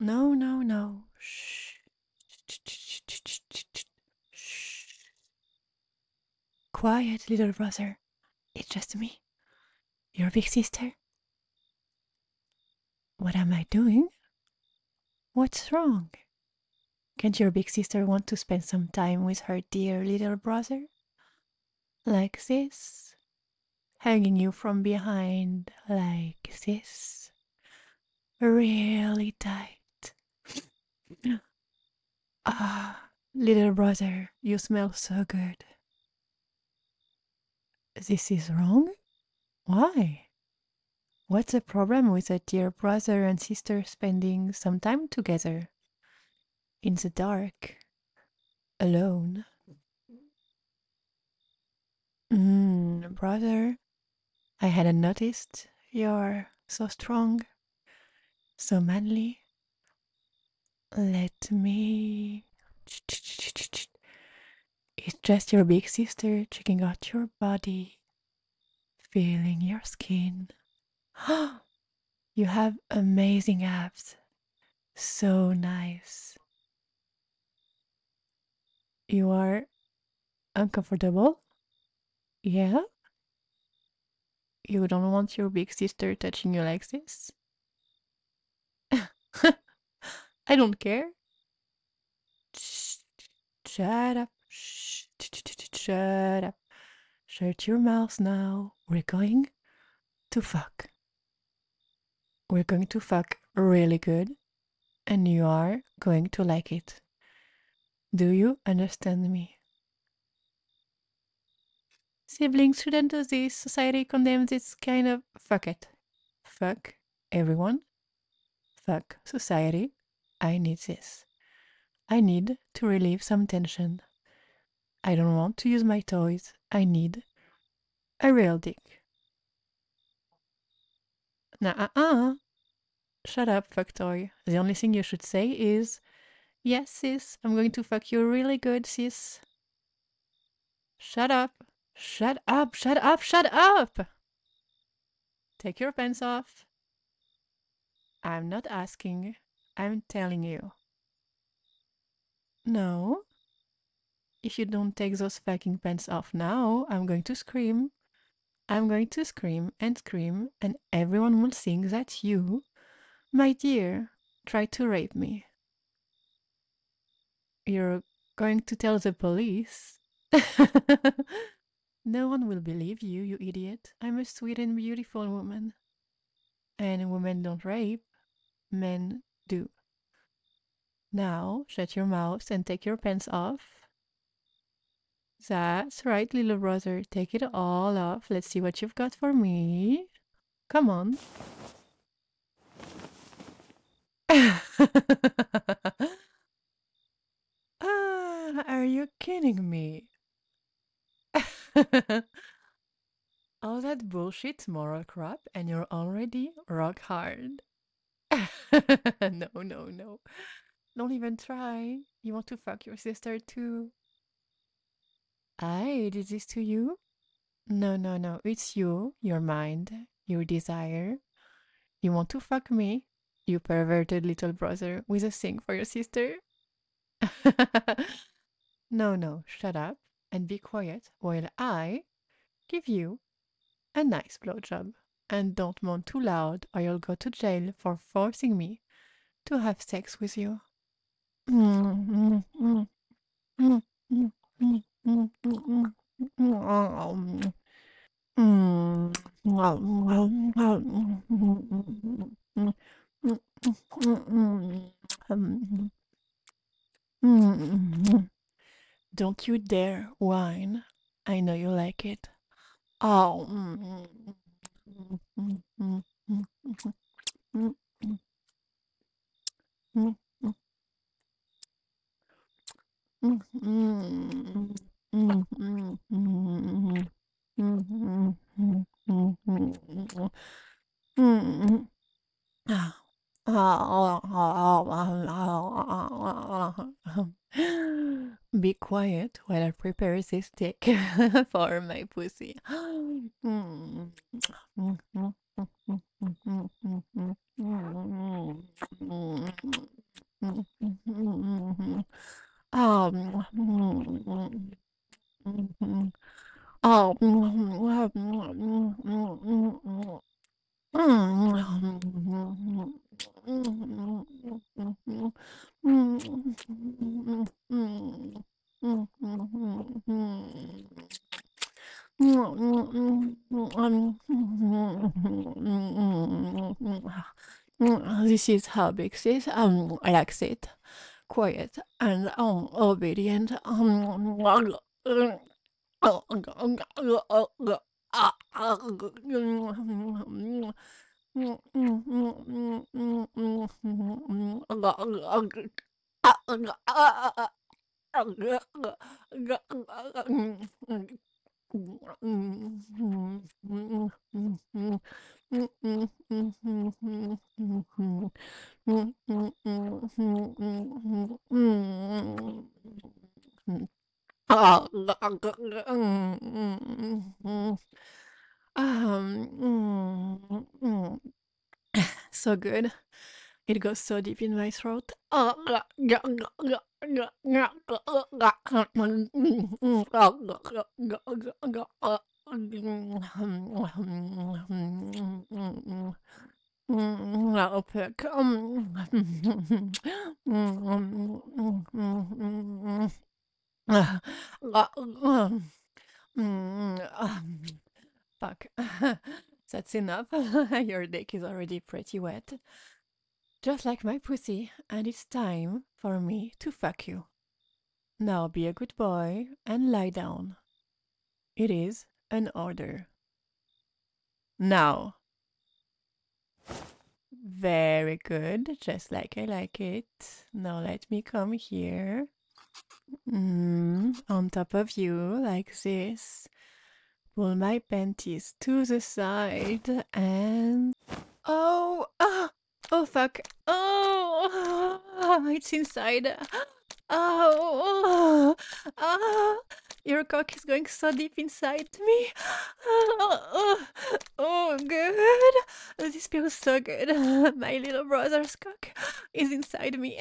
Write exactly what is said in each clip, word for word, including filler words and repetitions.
No, no, no. Shh. Shh. Quiet, little brother. It's just me, your big sister. What am I doing? What's wrong? Can't your big sister want to spend some time with her dear little brother? Like this? Hugging you from behind, like this? Really tight. Ah, little brother, you smell so good. This is wrong? Why? What's the problem with a dear brother and sister spending some time together? In the dark, alone. Hmm, brother, I hadn't noticed. You're so strong, so manly. Let me. It's just your big sister checking out your body, feeling your skin. You have amazing abs. So nice. You are uncomfortable? Yeah? You don't want your big sister touching you like this? I don't care. Shut up. Shut up. Shut your mouth now. We're going to fuck. We're going to fuck really good, and you are going to like it. Do you understand me? Siblings shouldn't do this. Society condemns this kind of fuck it. Fuck everyone. Fuck society. I need this. I need to relieve some tension. I don't want to use my toys. I need a real dick. Nah-uh-uh. Shut up, fuck toy. The only thing you should say is, yes, sis, I'm going to fuck you really good, sis. Shut up. Shut up, shut up, shut up! Take your pants off. I'm not asking. I'm telling you. No. If you don't take those fucking pants off now, I'm going to scream. I'm going to scream and scream, and everyone will think that you, my dear, tried to rape me. You're going to tell the police? No one will believe you, you idiot. I'm a sweet and beautiful woman. And women don't rape, men do. Now, shut your mouth and take your pants off. That's right, little brother. Take it all off. Let's see what you've got for me. Come on. Ah, are you kidding me? All that bullshit moral crap, and you're already rock hard. No, no, no. Don't even try. You want to fuck your sister too. I did this to you? No, no, no. It's you, your mind, your desire. You want to fuck me? You perverted little brother with a thing for your sister? No, no. Shut up and be quiet while I give you a nice blowjob. And don't moan too loud or you'll go to jail for forcing me to have sex with you. Don't you dare whine. I know you like it. Oh. Be quiet while I prepare this stick for my pussy. Oh, Mm. This is how big this um I like it. Quiet and um obedient. Um Um, so good. It goes so deep in my throat. Little pick. Fuck. That's enough. Your dick is already pretty wet. Just like my pussy, and it's time for me to fuck you. Now be a good boy and lie down. It is an order. Now. Very good, just like I like it. Now let me come here. Mm, on top of you, like this. Pull my panties to the side and... Oh! Ah! Oh, fuck! Oh! It's inside. Oh! Ah! Your cock is going so deep inside me. Oh, oh, good. This feels so good. My little brother's cock is inside me.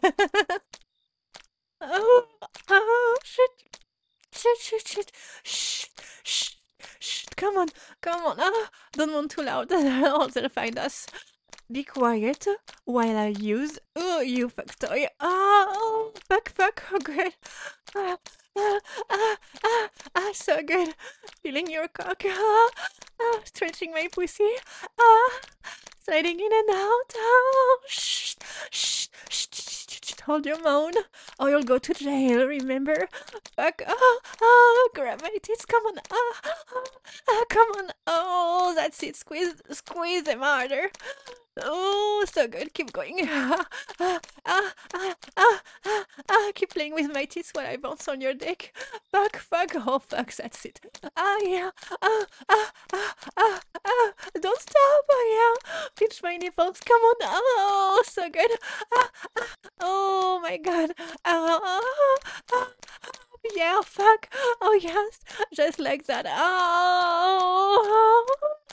Oh, oh, shit. Shit, shit, shit. Shh, shh, shh. Come on, come on. Ah, don't want too loud. Or they'll find us. Be quiet while I use oh, you fuck toy. Oh, fuck, fuck. Oh, good. Ah, ah, ah, ah, ah, so good. Feeling your cock. Ah, ah, stretching my pussy. Ah, sliding in and out. Oh, shh, shh, shh, shh, shh. Hold your moan or you'll go to jail, remember? Fuck. Ah, ah, grab my tits. Come on. Ah, ah, ah, come on. Oh, that's it. Squeeze, squeeze them harder. Oh, so good. Keep going. Ah, ah, ah, ah, ah, ah, ah. Keep playing with my teeth while I bounce on your dick. Fuck, fuck. Oh, fuck. That's it. Ah, yeah. Ah, ah, ah, ah, ah. Don't stop. Oh, yeah. Pinch my nipples. Come on. Oh, so good. Ah, ah. Oh, my God. Ah, ah, ah. Yeah, fuck. Oh, yes. Just like that. Oh.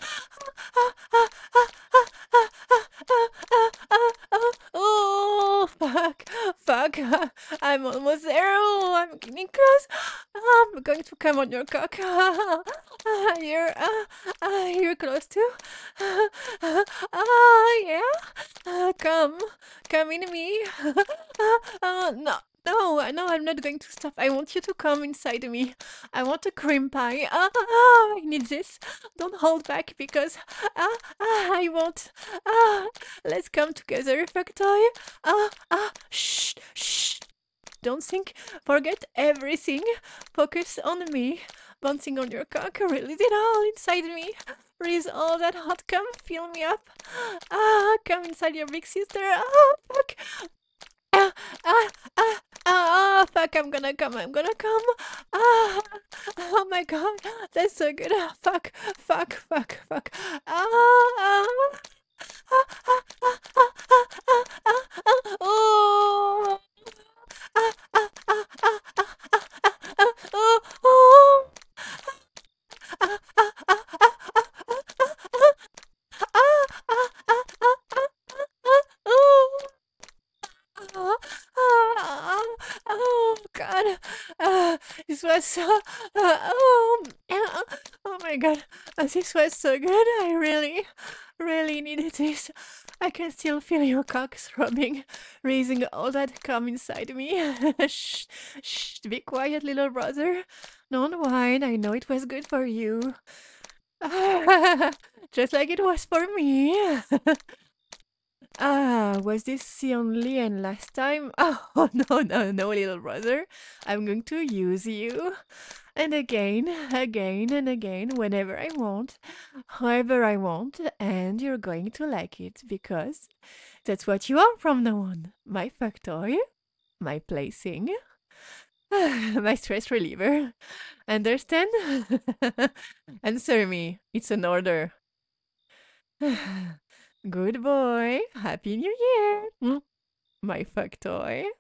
Oh, fuck. Fuck. I'm almost there. Oh, I'm getting close. I'm going to come on your cock. You're, uh, uh, you're close too. Ah, yeah. Uh, come. Come in me. Uh, no. No, no, I'm not going to stop. I want you to come inside me. I want a cream pie. Ah, ah, I need this. Don't hold back because ah, ah, I won't. Ah, let's come together, fuck toy. Ah, ah, shh, shh. Don't think. Forget everything. Focus on me. Bouncing on your cock. Release it all inside me. Release all that hot cum. Fill me up. Ah, come inside your big sister. Ah, fuck. Ah, ah, ah, ah, fuck, I'm gonna come, I'm gonna come. Ah, oh my god, that's so good. Ah, fuck, fuck, fuck, fuck. Ah, ah, ah, ah, ah, ah, ah, ah, ah, ah, oh. Ah, ah, ah, ah, ah, ah, ah, ah, oh, oh. Ah, ah, ah, ah, ah, ah, ah, ah, ah, ah, ah, was so, uh, oh, uh, oh my god, uh, this was so good. I really, really needed this. I can still feel your cock throbbing, raising all that cum inside me. Shh, shh, be quiet, little brother. Don't whine. I know it was good for you. Just like it was for me. Ah, was this the only and last time? Oh, no, no, no, little brother. I'm going to use you. And again, again, and again, whenever I want, however I want, and you're going to like it because that's what you are from now on. My fuck toy, my plaything, my stress reliever. Understand? Answer me. It's an order. Good boy. Happy New Year. Mm, my fuck toy.